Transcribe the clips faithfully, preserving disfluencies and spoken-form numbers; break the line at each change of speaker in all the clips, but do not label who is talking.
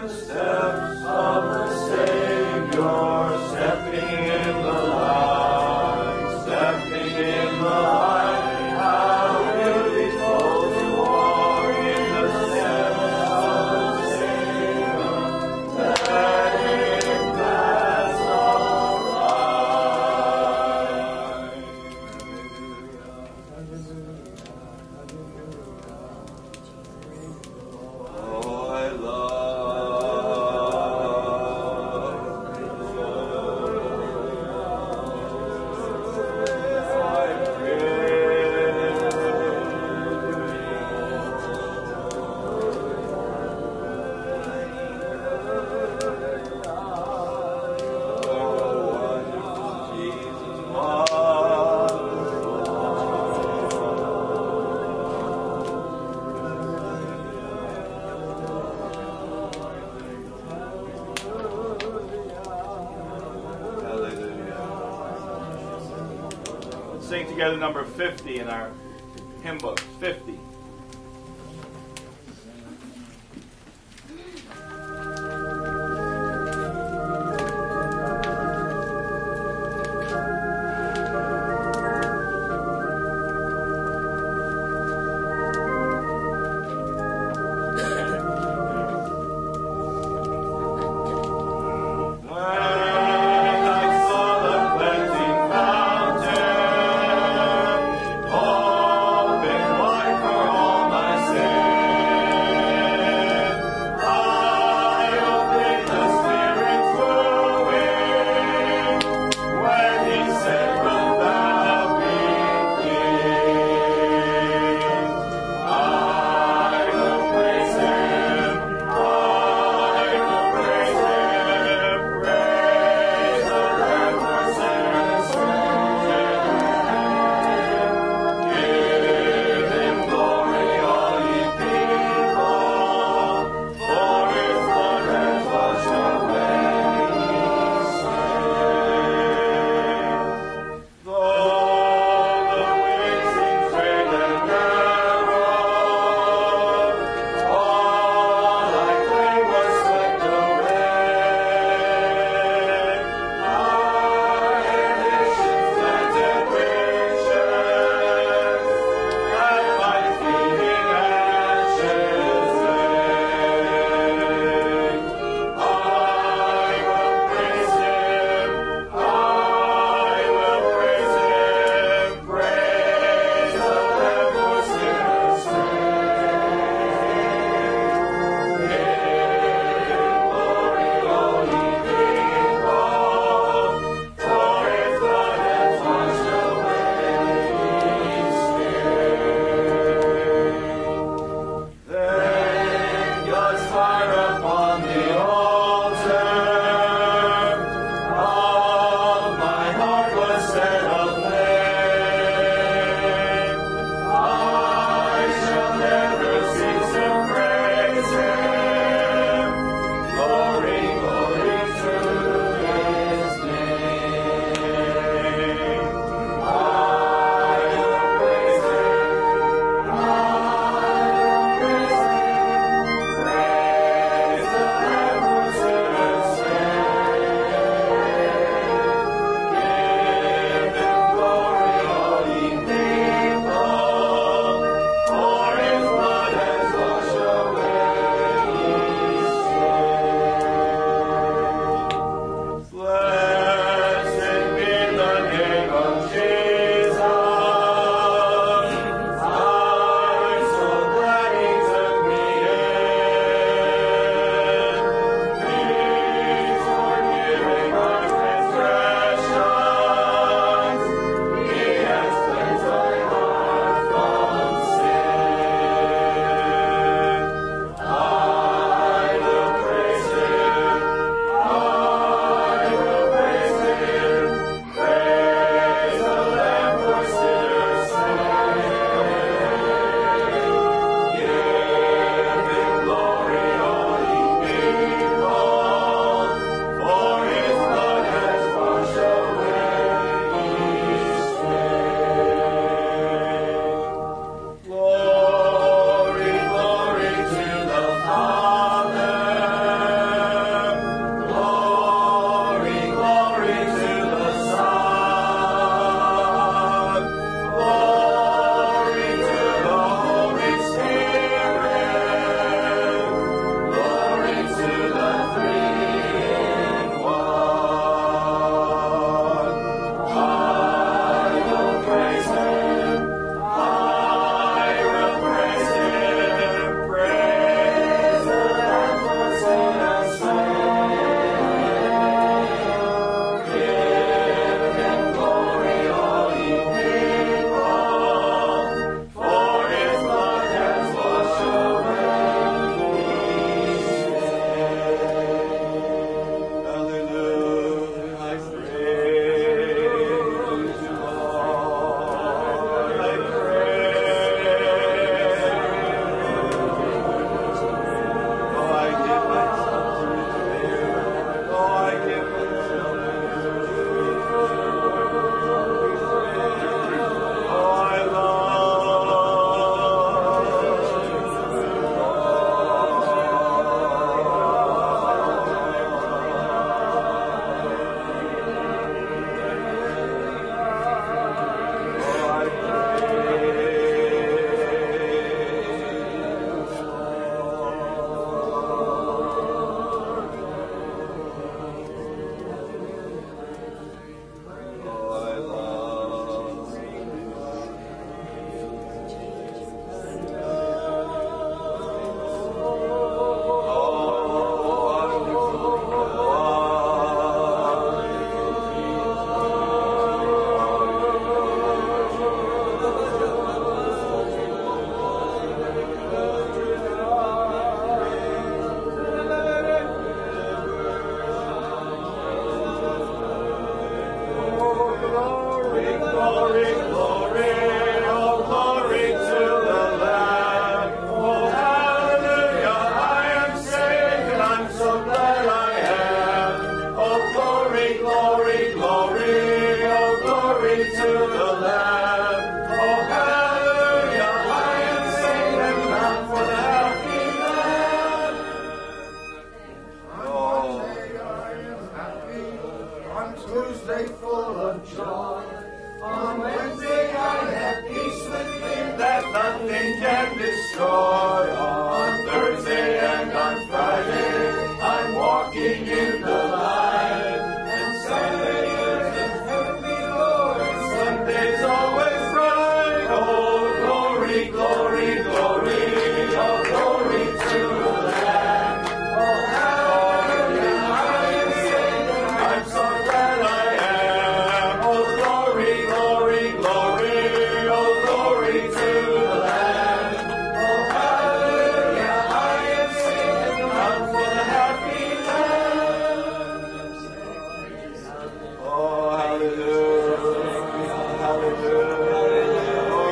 Sing together number fifty in our hymn book. fifty.
Open wide for
glory, glory, oh glory to the Lamb. Oh hallelujah, I am saved and I'm so glad I am. Oh glory, glory, glory, oh glory to the Lamb. Oh hallelujah, I am saved and bound for the happy land.
Oh, on Tuesday full of joy. On Wednesday I have peace within
That nothing can destroy. On Thursday and on Friday, I'm walking in the light. And Sunday is a happy Lord. Sunday's always right. Oh, glory, glory, glory. Oh, glory to the Lamb. Oh, hallelujah, I am saved. I'm so glad I am. Oh, glory, glory, glory. Oh, glory to the Lamb. Oh, hallelujah, I am saved. I'm for the happy land. Oh, hallelujah, hallelujah. Oh,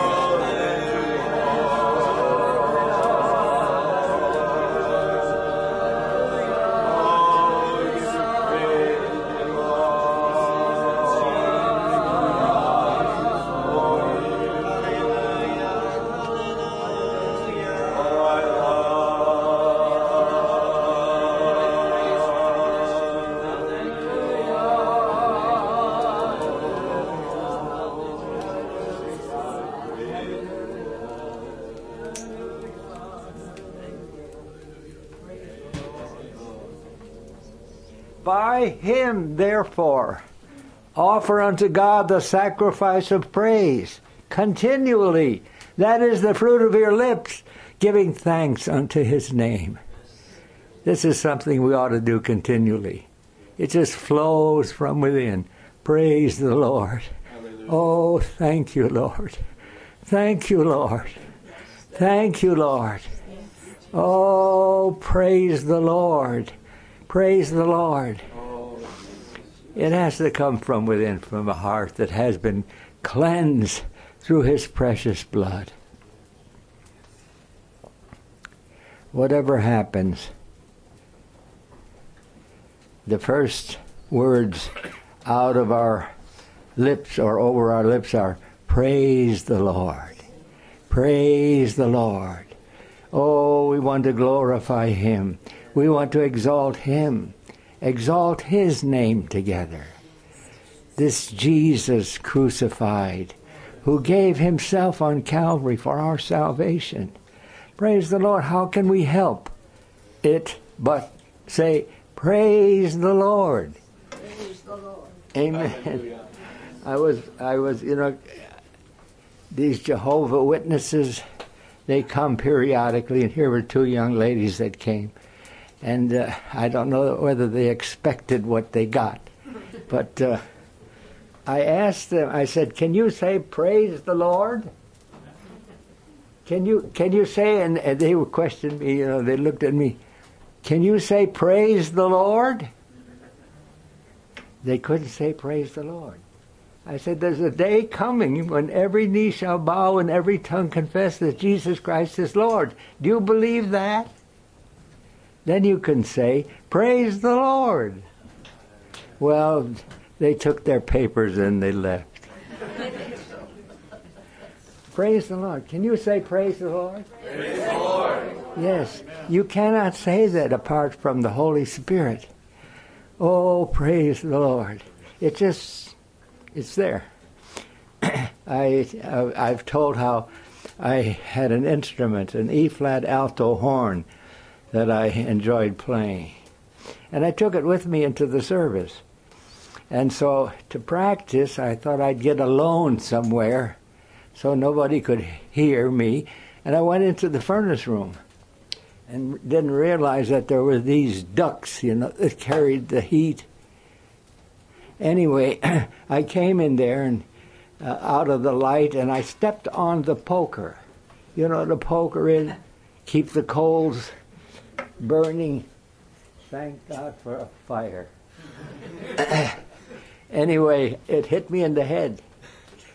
By him, therefore, offer unto God the sacrifice of praise continually. That is the fruit of your lips, giving thanks unto his name. This is something we ought to do continually. It just flows from within. Praise the Lord.
hallelujah.
Oh, thank you, Lord. Thank you, Lord. Thank you, Lord. Oh, praise the Lord. Praise the Lord. It has to come from within, from a heart that has been cleansed through his precious blood. Whatever happens, the first words out of our lips or over our lips are, praise the Lord. Praise the Lord. Oh, we want to glorify him. We want to exalt him. Exalt his name together. This Jesus crucified, who gave himself on Calvary for our salvation. Praise the Lord. How can we help it but say, praise the Lord?
Praise the Lord.
Amen.
Hallelujah.
I was, I was, you know, these Jehovah Witnesses, they come periodically, and here were two young ladies that came. And uh, I don't know whether they expected what they got. But uh, I asked them, I said, can you say praise the Lord? Can you can you say, and, and they would question me, you know, they looked at me, can you say praise the Lord? They couldn't say praise the Lord. I said, there's a day coming when every knee shall bow and every tongue confess that Jesus Christ is Lord. Do you believe that? Then you can say, praise the Lord. Well, they took their papers and they left. Praise the Lord. Can you say praise the Lord?
Praise the Lord.
Yes. You cannot say that apart from the Holy Spirit. Oh, praise the Lord. It just, it's there. I, I've told how I had an instrument, an E-flat alto horn, that I enjoyed playing. And I took it with me into the service. And so to practice, I thought I'd get alone somewhere so nobody could hear me. And I went into the furnace room and didn't realize that there were these ducts, you know, that carried the heat. Anyway, I came in there and uh, out of the light, and I stepped on the poker. You know what a poker is? Keep the coals burning. Thank God for a fire. Anyway, it hit me in the head.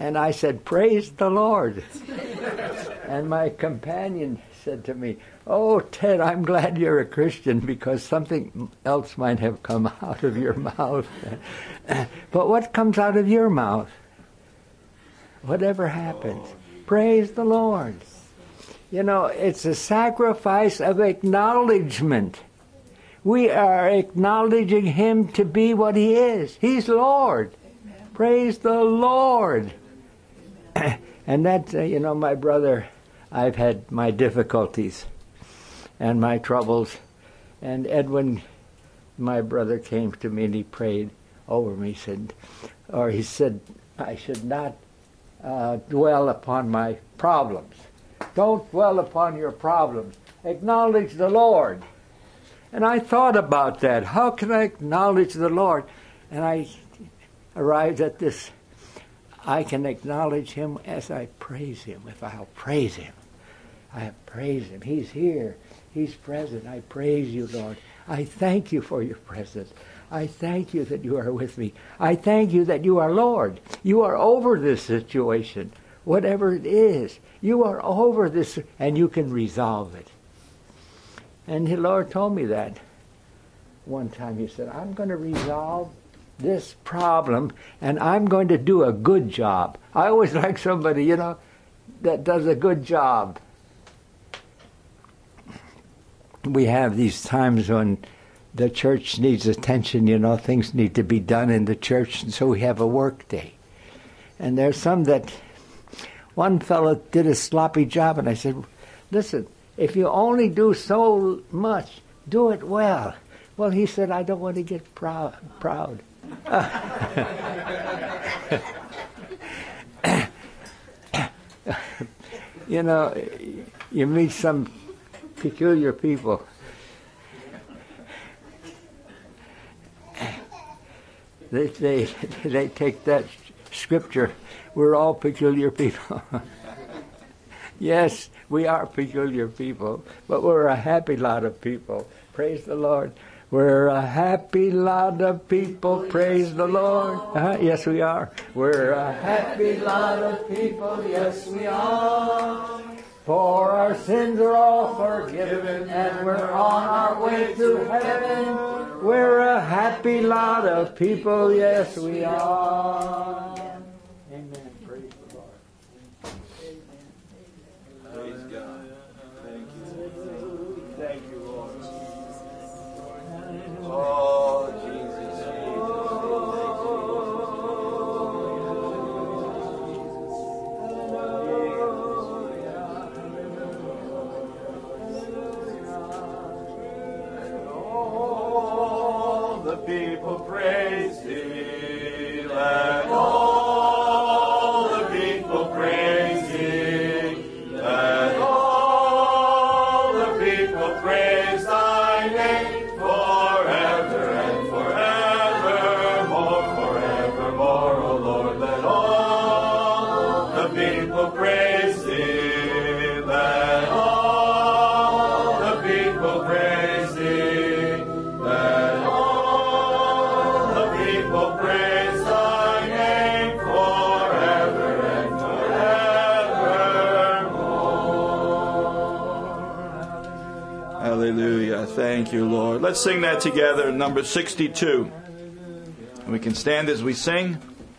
And I said, praise the Lord. And my companion said to me, oh, Ted, I'm glad you're a Christian because something else might have come out of your mouth. But what comes out of your mouth? Whatever happens. Praise the Lord. You know, it's a sacrifice of acknowledgement. We are acknowledging Him to be what He is. He's Lord. Amen. Praise the Lord. And that, uh, you know, my brother, I've had my difficulties and my troubles. And Edwin, my brother, came to me and he prayed over me. He said, or he said, I should not uh, dwell upon my problems. Don't dwell upon your problems. Acknowledge the Lord. And I thought about that. How can I acknowledge the Lord? And I arrived at this. I can acknowledge Him as I praise Him. If I'll praise Him, I praise Him. He's here. He's present. I praise you, Lord. I thank you for your presence. I thank you that you are with me. I thank you that you are Lord. You are over this situation. Whatever it is, you are over this, and you can resolve it. And the Lord told me that one time. He said, I'm going to resolve this problem, and I'm going to do a good job. I always like somebody, you know, that does a good job. We have these times when the church needs attention, you know, things need to be done in the church, and so we have a work day. And there's some that, one fellow did a sloppy job, and I said, listen, if you only do so much, do it well. Well, he said, I don't want to get proud. proud. You know, you meet some peculiar people. They, they, they take that scripture, we're all peculiar people. Yes, we are peculiar people, but we're a happy lot of people. Praise the Lord. We're a happy lot of people. Praise the Lord. Uh, yes, we are. We're a happy lot of people. Yes, we are. For our sins are all forgiven, and we're on our way to heaven. We're a happy lot of people. Yes, we are. Amen. Praise the Lord.
Praise God. Thank you. Thank you, Lord. Oh, Jesus, all the people praise Thee. Let all the people praise Thee. Let all the people praise Thy name forever and forevermore, forevermore, O Lord. Let all the people praise Thee. Let all the people praise Thee. Let all the people praise Thy name forever and forevermore. Hallelujah. Thank you, Lord. Let's sing that together, number sixty-two. And we can stand as we sing.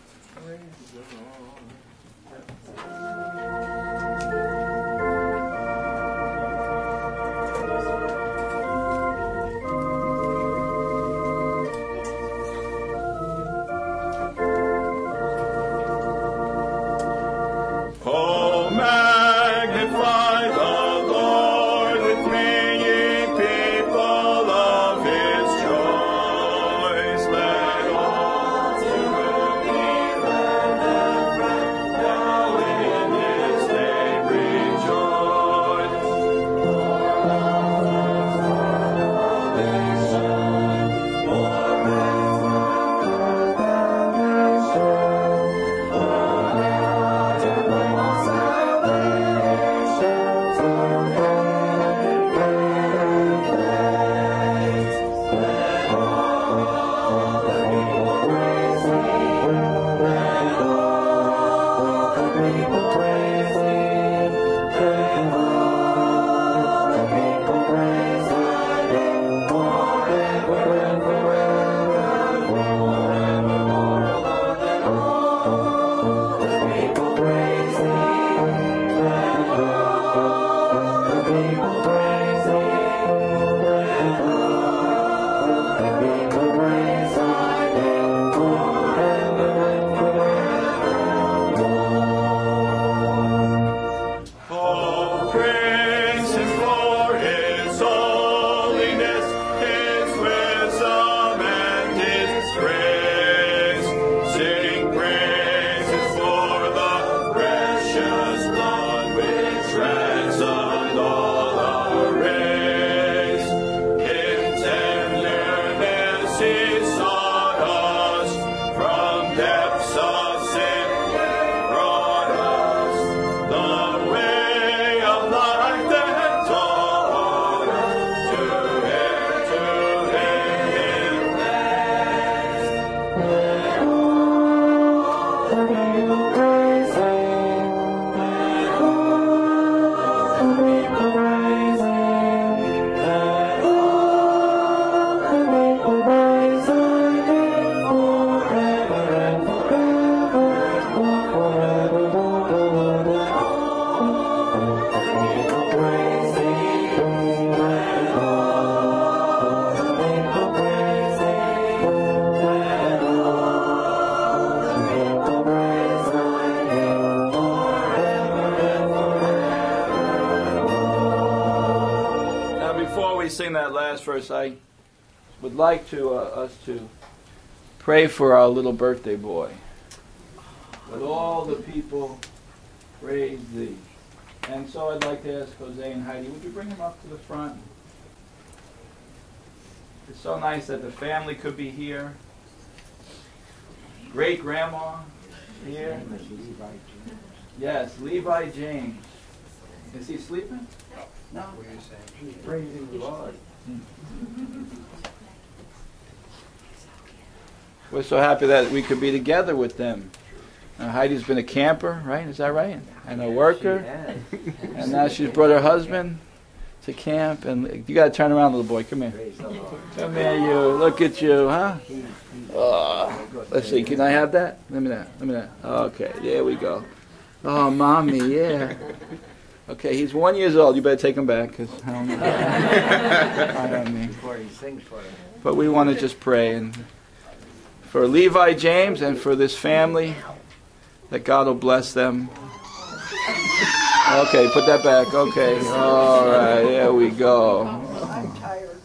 Oh, magnify the Lord with me, ye people of His choice. Let all to
sing that last verse, I would like to uh, us to pray for our little birthday boy. Let all the people praise thee. And so I'd like to ask Jose and Heidi, would you bring him up to the front? It's so nice that the family could be here. Great grandma here. Yes, Levi James. Is he sleeping? No. What are you saying? He's praising the Lord. We're so happy that we could be together with them. Uh, Heidi's been a camper, right? Is that right? And a worker. And now she's brought her husband to camp. And you got to turn around, little boy. Come here. Come here, you. Look at you, huh? Oh, let's see. Can I have that? Let me that. Let me that. Okay, there we go. Oh, mommy, yeah. Okay, he's one years old. You better take him back, because I don't know. I don't mean.
Before he sings for you.
But we want to just pray and for Levi James and for this family, that God will bless them. Okay, put that back. Okay, all right, there we go.
I'm tired.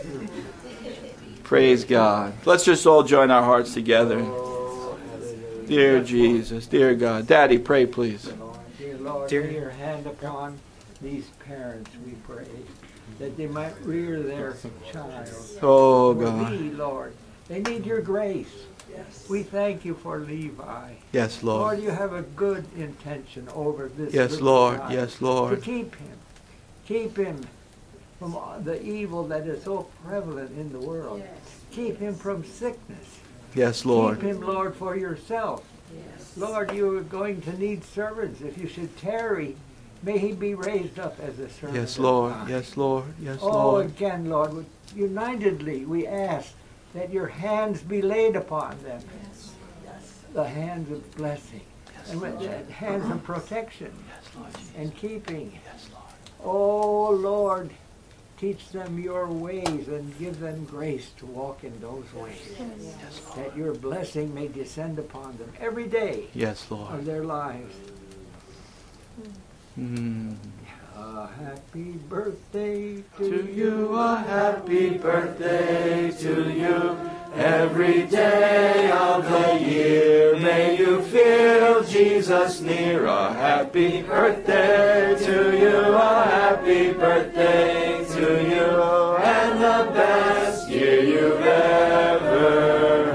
Praise God. Let's just all join our hearts together. Dear Jesus, dear God. Daddy, pray please.
Dear Lord, lay your hand upon these parents, we pray, that they might rear their child.
Oh
For
God.
thee, Lord, they need your grace. Yes. We thank you for Levi.
Yes,
Lord,
Lord.
you have a good intention over this
Yes,
little
Lord.
child.
Yes,
To
Lord.
keep him. Keep him from the evil that is so prevalent in the world. Yes. Keep him from sickness.
Yes, Lord.
Keep him, Lord, for yourself. Yes. Lord, you are going to need servants. If you should tarry, may he be raised up as a servant.
Yes, Lord. Yes, Lord. Yes,
Oh,
Lord.
again, Lord, unitedly we ask that your hands be laid upon them. Yes. Yes. The hands of blessing. Yes, and with the hands of protection. Yes, Lord. And keeping. Yes, Lord. Oh, Lord, teach them your ways and give them grace to walk in those ways. Yes, Lord. That your blessing may descend upon them every day.
Yes, Lord.
Of their lives.
Mm.
A happy birthday to,
To you, a happy birthday to you. Every day of the year, may you feel Jesus near. A happy birthday to you, a happy birthday to you, and the best year you've ever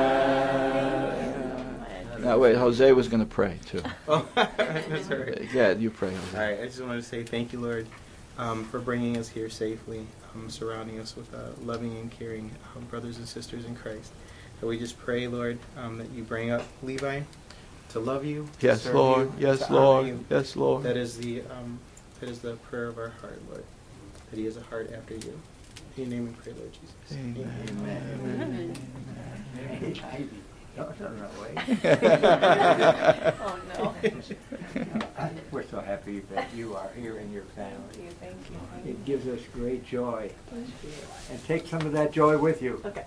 had.
Now wait, Jose was going to pray too.
Oh, that's all right.
Yeah, you pray, Jose.
All right, I just want to say thank you, Lord, um, for bringing us here safely, um, surrounding us with uh, loving and caring um, brothers and sisters in Christ. So we just pray, Lord, um, that you bring up Levi to love you. To
Yes,
serve
Lord.
you,
Yes,
to honor
Lord.
you.
Yes, Lord.
That is the um, that is the prayer of our heart, Lord. That he has a heart after you. In your name we pray, Lord Jesus.
Amen.
Amen. Amen. Don't turn away.
Oh, no.
We're so happy that you are here in your family.
Thank you, thank you. Thank you.
It gives us great joy. And take some of that joy with you.
Okay.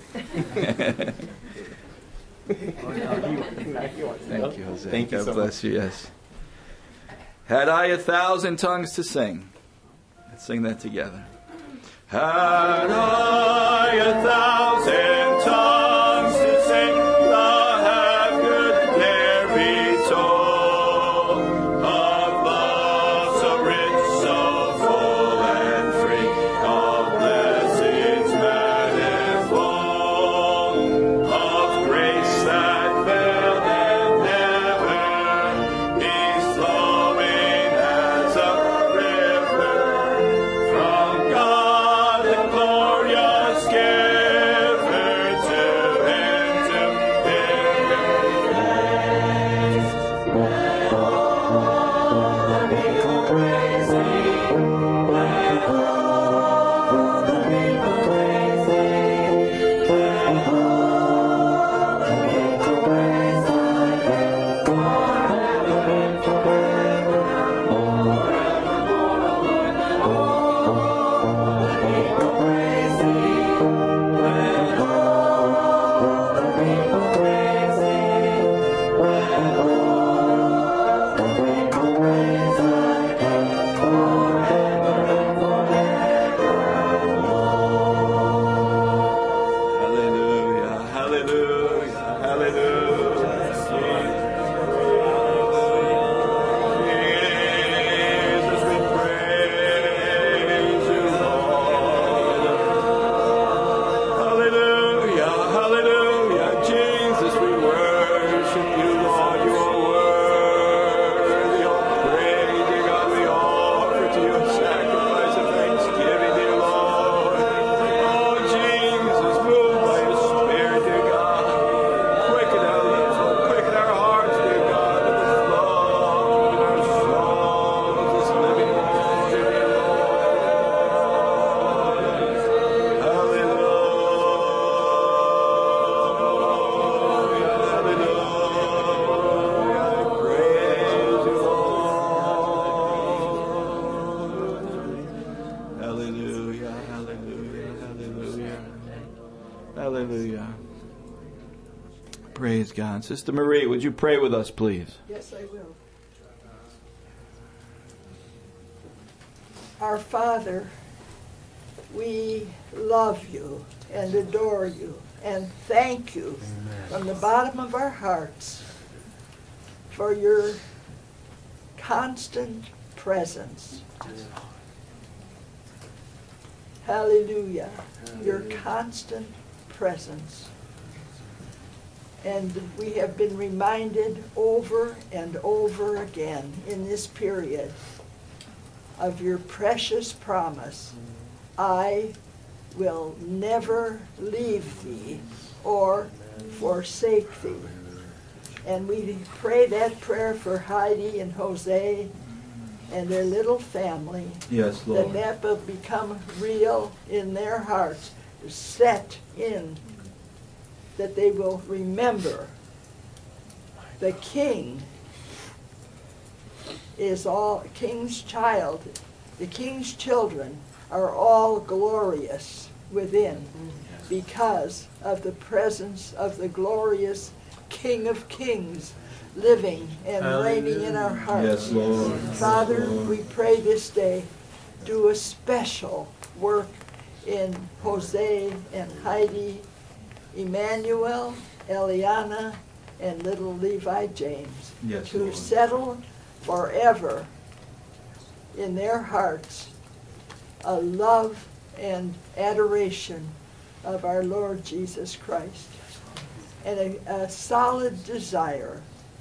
Thank you, Jose.
Thank you
God
so
bless you, yes. Had I a thousand tongues to sing. Let's sing that together. Had I a thousand tongues to sing, the half could ne'er be told, of love so rich, so full and free, of blessings manifold, of grace that failed and never is flowing as a river from God the glorious gift. God. Sister Marie, would you pray with us, please?
Yes, I will. Our Father, we love you and adore you and thank you from the bottom of our hearts for your constant presence. Hallelujah. Your constant presence. And we have been reminded over and over again in this period of your precious promise. I will never leave thee or forsake thee. And we pray that prayer for Heidi and Jose and their little family.
Yes, Lord.
That that will become real in their hearts, set in, that they will remember the King is all, King's child, the King's children are all glorious within because of the presence of the glorious King of Kings living and reigning in our hearts.
Yes, Lord.
Father,
Yes, Lord.
we pray this day, do a special work in Jose and Heidi, Emmanuel, Eliana, and little Levi James,
Yes,
to
Lord.
settle forever in their hearts a love and adoration of our Lord Jesus Christ, and a, a solid desire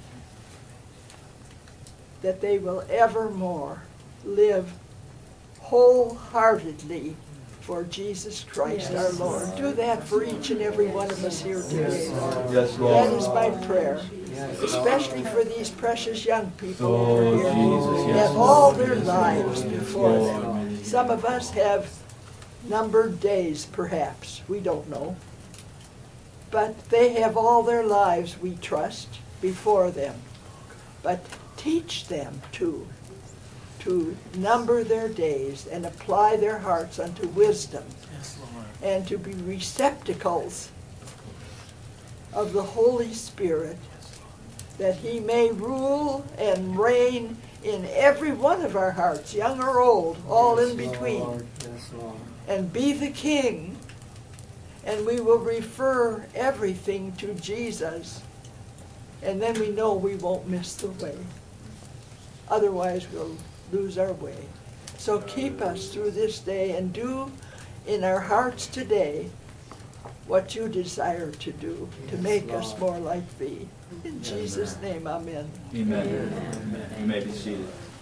that they will evermore live wholeheartedly for Jesus Christ our Lord. Do that for each and every one of us here today, Lord.
Yes,
That
Lord.
is my prayer, especially for these precious young people
Oh,
over here.
Jesus,
They
yes,
have all
Lord.
their
Yes,
lives
Lord.
before
Yes,
them.
Lord.
Some of us have numbered days, perhaps. We don't know. But they have all their lives, we trust, before them. But teach them to, to number their days and apply their hearts unto wisdom, and to be receptacles of the Holy Spirit, that he may rule and reign in every one of our hearts, young or old, all in between, and be the King. And we will refer everything to Jesus, and then we know we won't miss the way. Otherwise, we'll lose our way. So keep us through this day, and do in our hearts today what you desire to do, to make us more like thee. In Jesus' name, amen.
Amen. Amen. You may be seated.